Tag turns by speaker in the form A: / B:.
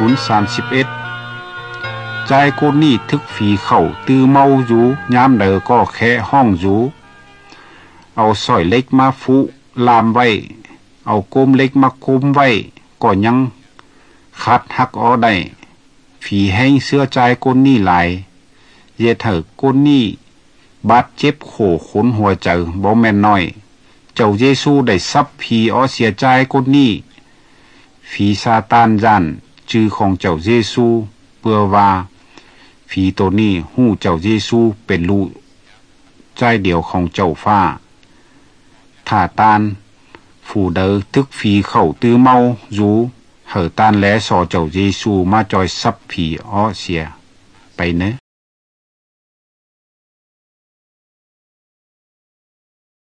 A: หุน31ใจกูนี่ทึกฝีเข่าตื้อเมาอยู่ยามเดอก็แค่ห้องอยู่เอาสอยเล็กมาฟุลามไว้เอาก้มเล็กมาคุมไว้ก็ยังคัดหักอ้อได้ฝีแห้งเสื้อใจก้นนี่หลายเยเถอก้นนี่บาดเจ็บโขขนหัวใจบ่แม่นน้อยเจ้าเยซูได้ซับผีอ้อเสียใจก้นนี่ฝีซาตานยันชื่อของเจ้าเยซูเพื่อว่าผีตัวนี้ฮู้เจ้าเยซูเป็นลูกใจเดียวของเจ้าฟ้าถ้าตานผู้เดอทึกฝีเข้าตื้อเมาอยู่เหอตานแลสอเจ้าเยซูมาจอยซับผีอ้อเสียไปเนะ